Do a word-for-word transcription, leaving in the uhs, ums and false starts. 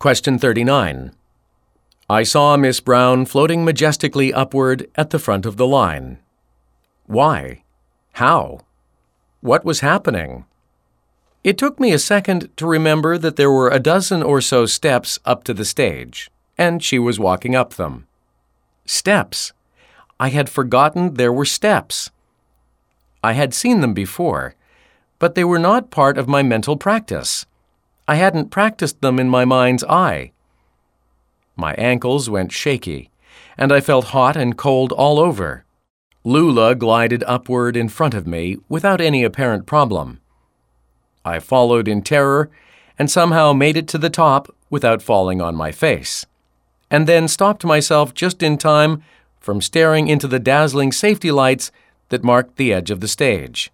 Question thirty-nine. I saw Miss Brown floating majestically upward at the front of the line. Why? How? What was happening? It took me a second to remember that there were a dozen or so steps up to the stage, and she was walking up them. Steps. I had forgotten there were steps. I had seen them before, but they were not part of my mental practice. I hadn't practiced them in my mind's eye. My ankles went shaky, and I felt hot and cold all over. Lula glided upward in front of me without any apparent problem. I followed in terror and somehow made it to the top without falling on my face, and then stopped myself just in time from staring into the dazzling safety lights that marked the edge of the stage.